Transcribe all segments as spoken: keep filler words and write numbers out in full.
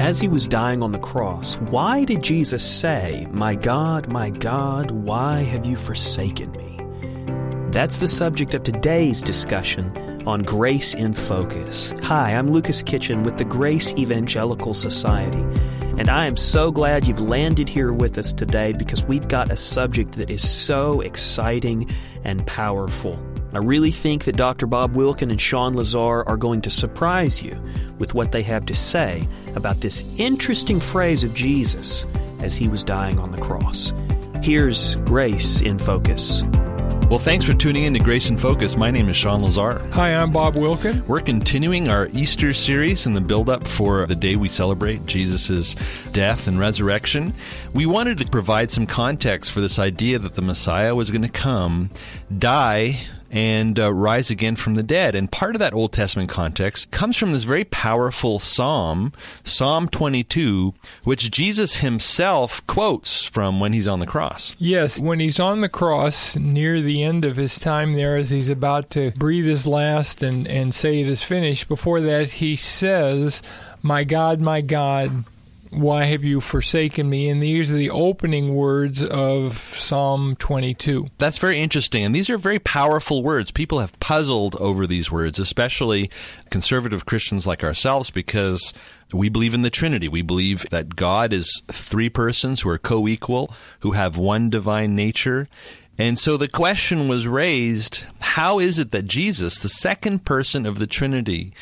As he was dying on the cross, why did Jesus say, "My God, my God, why have you forsaken me?" That's the subject of today's discussion on Grace in Focus. Hi, I'm Lucas Kitchen with the Grace Evangelical Society, and I am so glad you've landed here with us today because we've got a subject that is so exciting and powerful. I really think that Doctor Bob Wilkin and Sean Lazar are going to surprise you with what they have to say about this interesting phrase of Jesus as he was dying on the cross. Here's Grace in Focus. Well, thanks for tuning in to Grace in Focus. My name is Sean Lazar. Hi, I'm Bob Wilkin. We're continuing our Easter series in the build-up for the day we celebrate Jesus' death and resurrection. We wanted to provide some context for this idea that the Messiah was going to come, die, and uh, rise again from the dead. And part of that Old Testament context comes from this very powerful psalm, Psalm twenty-two, which Jesus himself quotes from when he's on the cross. Yes, when he's on the cross, near the end of his time there, as he's about to breathe his last and, and say it is finished, before that he says, "My God, my God, why have you forsaken me?" And these are the opening words of Psalm twenty-two. That's very interesting. And these are very powerful words. People have puzzled over these words, especially conservative Christians like ourselves, because we believe in the Trinity. We believe that God is three persons who are co-equal, who have one divine nature. And so the question was raised, how is it that Jesus, the second person of the Trinity,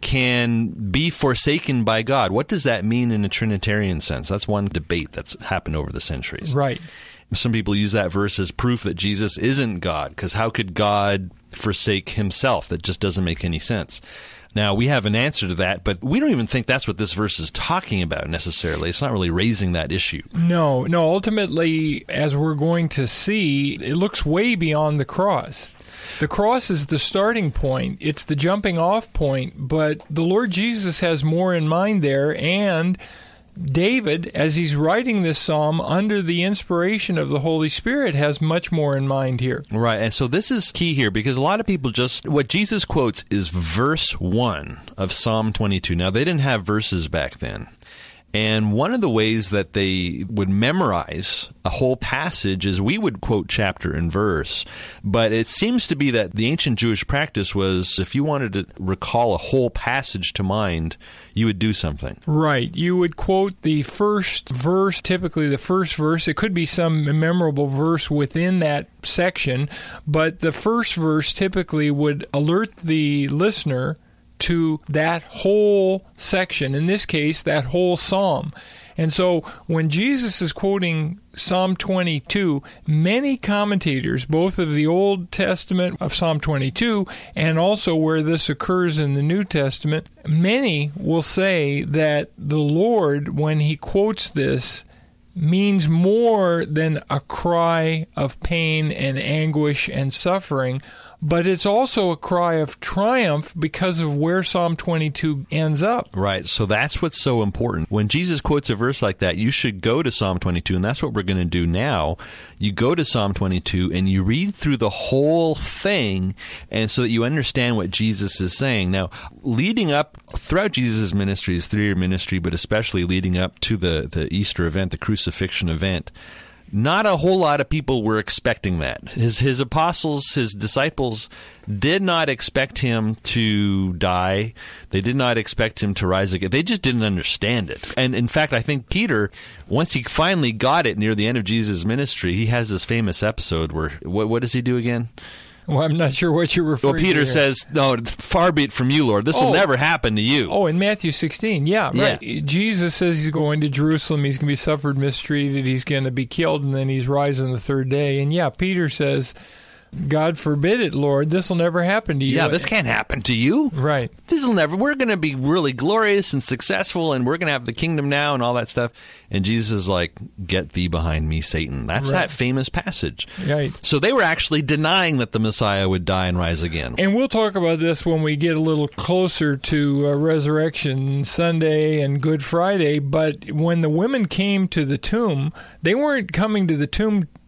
can be forsaken by God? What does that mean in a Trinitarian sense? That's one debate that's happened over the centuries. Right. Some people use that verse as proof that Jesus isn't God, because how could God forsake himself? That just doesn't make any sense. Now, we have an answer to that, but we don't even think that's what this verse is talking about necessarily. It's not really raising that issue. No, no. Ultimately, as we're going to see, it looks way beyond the cross. The cross is the starting point. It's the jumping off point, but the Lord Jesus has more in mind there, and David, as he's writing this psalm under the inspiration of the Holy Spirit, has much more in mind here. Right, and so this is key here, because a lot of people just, what Jesus quotes is verse one of Psalm twenty-two. Now, they didn't have verses back then. And one of the ways that they would memorize a whole passage is we would quote chapter and verse. But it seems to be that the ancient Jewish practice was if you wanted to recall a whole passage to mind, you would do something. Right. You would quote the first verse, typically the first verse. It could be some memorable verse within that section, but the first verse typically would alert the listener to that whole section, in this case, that whole psalm. And so when Jesus is quoting Psalm twenty-two, many commentators, both of the Old Testament of Psalm twenty-two and also where this occurs in the New Testament, many will say that the Lord, when he quotes this, means more than a cry of pain and anguish and suffering, but it's also a cry of triumph because of where Psalm twenty-two ends up. Right, so that's what's so important. When Jesus quotes a verse like that, you should go to Psalm twenty-two, and that's what we're going to do now. You go to Psalm twenty-two, and you read through the whole thing, and so that you understand what Jesus is saying. Now, leading up, throughout Jesus' ministry, his three-year ministry, but especially leading up to the, the Easter event, the crucifixion event, not a whole lot of people were expecting that. His his apostles, his disciples, did not expect him to die. They did not expect him to rise again. They just didn't understand it. And in fact, I think Peter, once he finally got it near the end of Jesus' ministry, he has this famous episode where, what, what does he do again? Well, I'm not sure what you're referring to. Well, Peter to says, no, far be it from you, Lord. This oh. will never happen to you. Oh, in Matthew sixteen, yeah, right. Yeah. Jesus says he's going to Jerusalem, he's going to be suffered, mistreated, he's going to be killed, and then he's rising the third day. And yeah, Peter says, God forbid it, Lord, this will never happen to you. Yeah, this can't happen to you. Right. This will never, we're going to be really glorious and successful, and we're going to have the kingdom now and all that stuff. And Jesus is like, get thee behind me, Satan. That's right. That famous passage. Right. So they were actually denying that the Messiah would die and rise again. And we'll talk about this when we get a little closer to uh, Resurrection Sunday and Good Friday. But when the women came to the tomb, they weren't coming to the tomb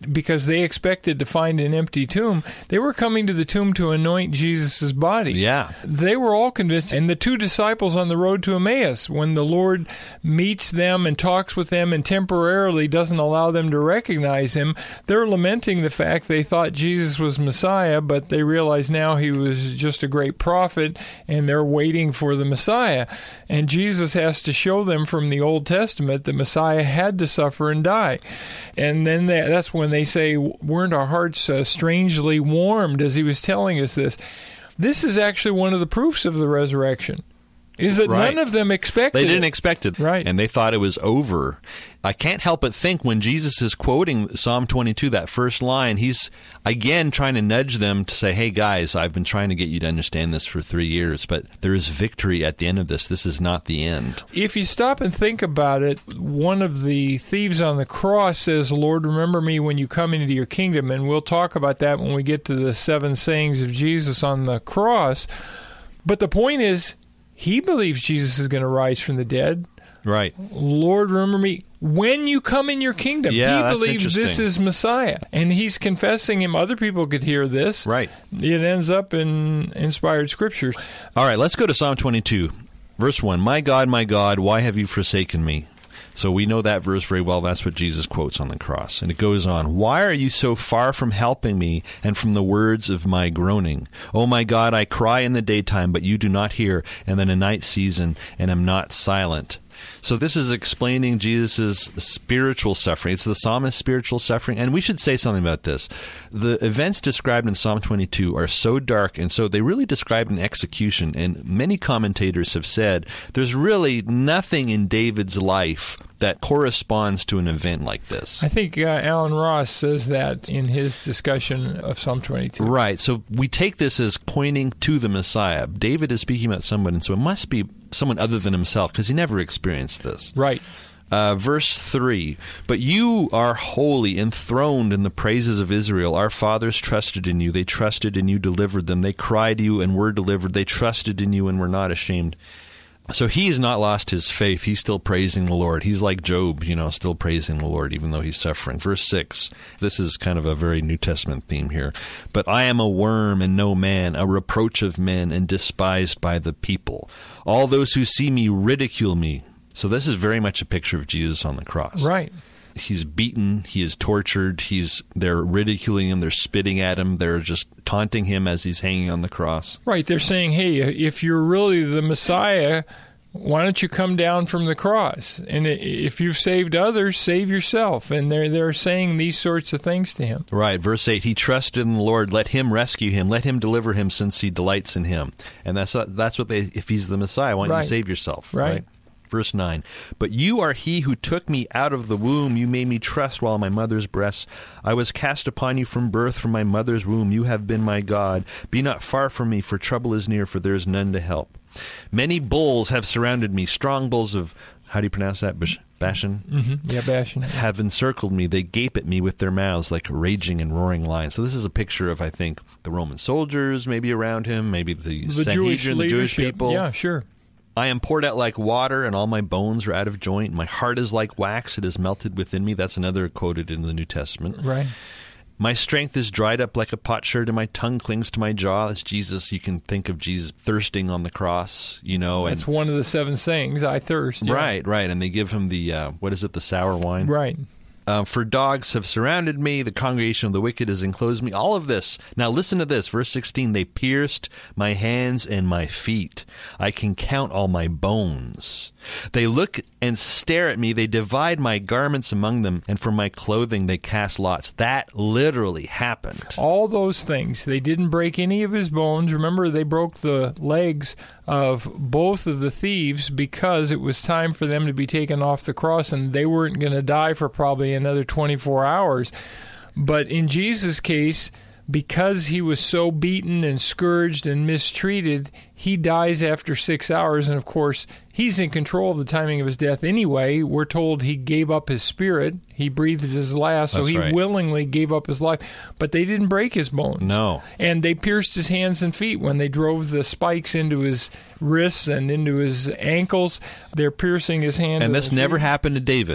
because they expected to find an empty tomb. They were coming to the tomb to anoint Jesus' body. Yeah. They were all convinced. And the two disciples on the road to Emmaus, when the Lord meets them and talks with them and temporarily doesn't allow them to recognize him, they're lamenting the fact they thought Jesus was Messiah, but they realize now he was just a great prophet, and they're waiting for the Messiah. And Jesus has to show them from the Old Testament that Messiah had to suffer and die. And then they, that's when they say, weren't our hearts uh, strangely warmed as he was telling us this? This is actually one of the proofs of the resurrection, is that right. none of them expected They didn't it. expect it. Right. And they thought it was over. I can't help but think when Jesus is quoting Psalm twenty-two, that first line, he's again trying to nudge them to say, hey, guys, I've been trying to get you to understand this for three years, but there is victory at the end of this. This is not the end. If you stop and think about it, one of the thieves on the cross says, Lord, remember me when you come into your kingdom. And we'll talk about that when we get to the seven sayings of Jesus on the cross. But the point is, he believes Jesus is going to rise from the dead. Right. Lord, remember me when you come in your kingdom. Yeah, he that's believes this interesting. is Messiah. And he's confessing him. Other people could hear this. Right. It ends up in inspired scriptures. All right, let's go to Psalm twenty-two, verse one. My God, my God, why have you forsaken me? So we know that verse very well. That's what Jesus quotes on the cross. And it goes on, why are you so far from helping me and from the words of my groaning? Oh, my God, I cry in the daytime, but you do not hear, and then a night season, and am not silent. So this is explaining Jesus' spiritual suffering. It's the psalmist's spiritual suffering. And we should say something about this. The events described in Psalm twenty-two are so dark, and so they really describe an execution. And many commentators have said there's really nothing in David's life that corresponds to an event like this. I think uh, Alan Ross says that in his discussion of Psalm twenty-two. Right. So we take this as pointing to the Messiah. David is speaking about someone, and so it must be someone other than himself, because he never experienced this. Right. Uh, verse three, but you are holy, enthroned in the praises of Israel. Our fathers trusted in you. They trusted and you delivered them. They cried to you and were delivered. They trusted in you and were not ashamed. So he has not lost his faith. He's still praising the Lord. He's like Job, you know, still praising the Lord, even though he's suffering. Verse six, this is kind of a very New Testament theme here. But I am a worm and no man, a reproach of men and despised by the people. All those who see me ridicule me. So this is very much a picture of Jesus on the cross. Right. He's beaten, he is tortured, he's they're ridiculing him, they're spitting at him, they're just taunting him as he's hanging on the cross. Right, they're saying, hey, if you're really the Messiah, why don't you come down from the cross? And if you've saved others, save yourself. And they're, they're saying these sorts of things to him. Right, verse eight, he trusted in the Lord, let him rescue him, let him deliver him since he delights in him. And that's that's what they, if he's the Messiah, why don't right. you save yourself? Right. right? Verse nine, but you are he who took me out of the womb. You made me trust while in my mother's breasts. I was cast upon you from birth, from my mother's womb. You have been my God. Be not far from me, for trouble is near, for there is none to help. Many bulls have surrounded me. Strong bulls of, how do you pronounce that? Bash- Bashan? Mm-hmm. Yeah, Bashan. Have encircled me. They gape at me with their mouths like raging and roaring lions. So this is a picture of, I think, the Roman soldiers maybe around him, maybe the, the Sanhedrin, Jewish the Jewish leadership. people. Yeah, sure. I am poured out like water, and all my bones are out of joint. My heart is like wax. It is melted within me. That's another quoted in the New Testament. Right. My strength is dried up like a potsherd, and my tongue clings to my jaw. As Jesus, you can think of Jesus thirsting on the cross, you know. That's and, one of the seven sayings, I thirst. Yeah. Right, right. And they give him the, uh, what is it, the sour wine? Right. Uh, for dogs have surrounded me, the congregation of the wicked has enclosed me. All of this. Now listen to this, verse sixteen. They pierced my hands and my feet. I can count all my bones. They look and stare at me. They divide my garments among them, and for my clothing they cast lots. That literally happened. All those things. They didn't break any of his bones. Remember, they broke the legs of both of the thieves because it was time for them to be taken off the cross, and they weren't going to die for probably another twenty-four hours. But in Jesus' case, because he was so beaten and scourged and mistreated, he dies after six hours. And, of course, he's in control of the timing of his death anyway. We're told he gave up his spirit. He breathes his last, so That's he right. willingly gave up his life. But they didn't break his bones. No. And they pierced his hands and feet when they drove the spikes into his wrists and into his ankles. They're piercing his hands. And this never happened to David.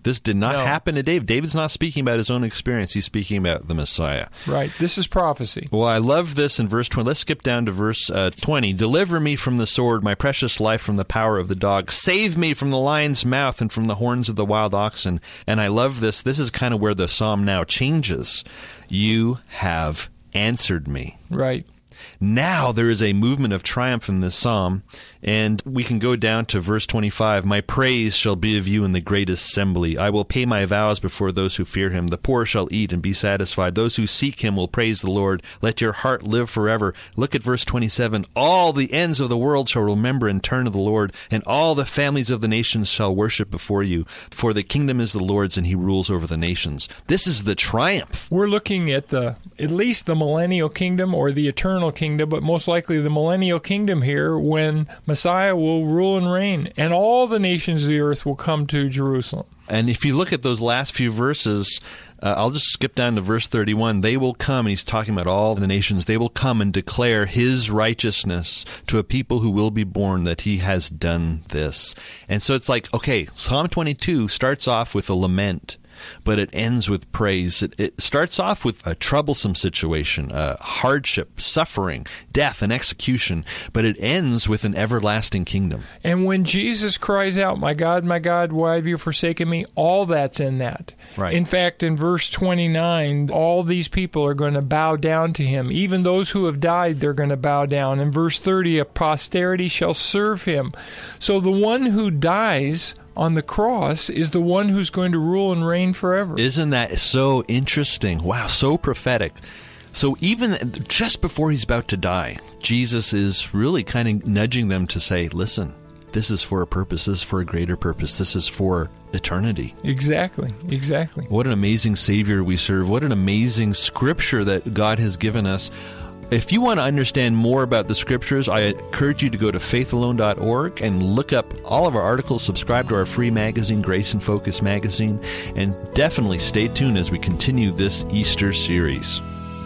This did not No. happen to David. David's not speaking about his own experience. He's speaking about the Messiah. Right. This is prophecy. Well, I love this in verse twenty. Let's skip down to verse uh, twenty. Deliver me from the sword, my precious life from the power of the dog. Save me from the lion's mouth and from the horns of the wild oxen. And I love this. This is kind of where the psalm now changes. You have answered me. Right. Now there is a movement of triumph in this psalm, and we can go down to verse twenty-five. My praise shall be of you in the great assembly. I will pay my vows before those who fear him. The poor shall eat and be satisfied. Those who seek him will praise the Lord. Let your heart live forever. Look at verse twenty-seven. All the ends of the world shall remember and turn to the Lord, and all the families of the nations shall worship before you. For the kingdom is the Lord's, and he rules over the nations. This is the triumph. We're looking at the at least the millennial kingdom or the eternal kingdom, but most likely the millennial kingdom here, when Messiah will rule and reign, and all the nations of the earth will come to Jerusalem. And if you look at those last few verses, uh, I'll just skip down to verse thirty-one. They will come, and he's talking about all the nations, they will come and declare his righteousness to a people who will be born, that he has done this. And so it's like, okay, Psalm twenty-two starts off with a lament, but it ends with praise. It, it starts off with a troublesome situation, uh, hardship, suffering, death, and execution, but it ends with an everlasting kingdom. And when Jesus cries out, my God, my God, why have you forsaken me? All that's in that. Right. In fact, in verse twenty-nine, all these people are going to bow down to him. Even those who have died, they're going to bow down. In verse thirty, a posterity shall serve him. So the one who dies on the cross is the one who's going to rule and reign forever. Isn't that so interesting? Wow, so prophetic. So even just before he's about to die, Jesus is really kind of nudging them to say, listen, this is for a purpose. This is for a greater purpose. This is for eternity. Exactly, exactly. What an amazing Savior we serve. What an amazing Scripture that God has given us. If you want to understand more about the Scriptures, I encourage you to go to faith alone dot org and look up all of our articles, subscribe to our free magazine, Grace and Focus magazine, and definitely stay tuned as we continue this Easter series.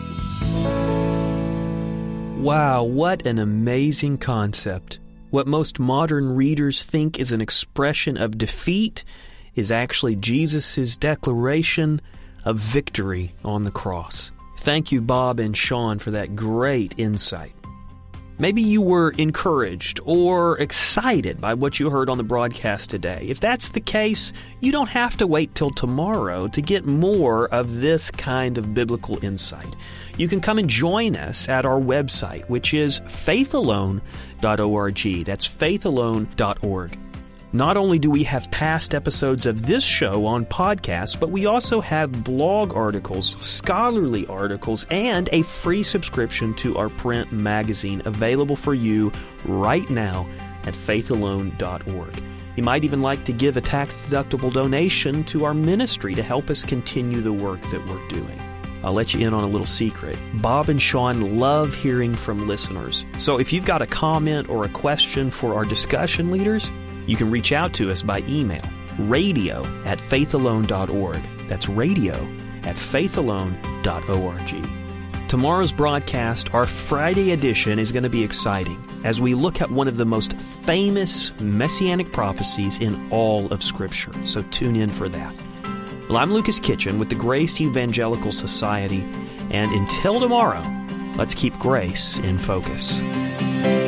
Wow, what an amazing concept. What most modern readers think is an expression of defeat is actually Jesus' declaration of victory on the cross. Thank you, Bob and Sean, for that great insight. Maybe you were encouraged or excited by what you heard on the broadcast today. If that's the case, you don't have to wait till tomorrow to get more of this kind of biblical insight. You can come and join us at our website, which is faith alone dot org. That's faith alone dot org. Not only do we have past episodes of this show on podcasts, but we also have blog articles, scholarly articles, and a free subscription to our print magazine available for you right now at faith alone dot org. You might even like to give a tax-deductible donation to our ministry to help us continue the work that we're doing. I'll let you in on a little secret. Bob and Sean love hearing from listeners. So if you've got a comment or a question for our discussion leaders, you can reach out to us by email, radio at faith alone dot org. That's radio at faith alone dot org. Tomorrow's broadcast, our Friday edition, is going to be exciting as we look at one of the most famous messianic prophecies in all of Scripture. So tune in for that. Well, I'm Lucas Kitchen with the Grace Evangelical Society, and until tomorrow, let's keep grace in focus.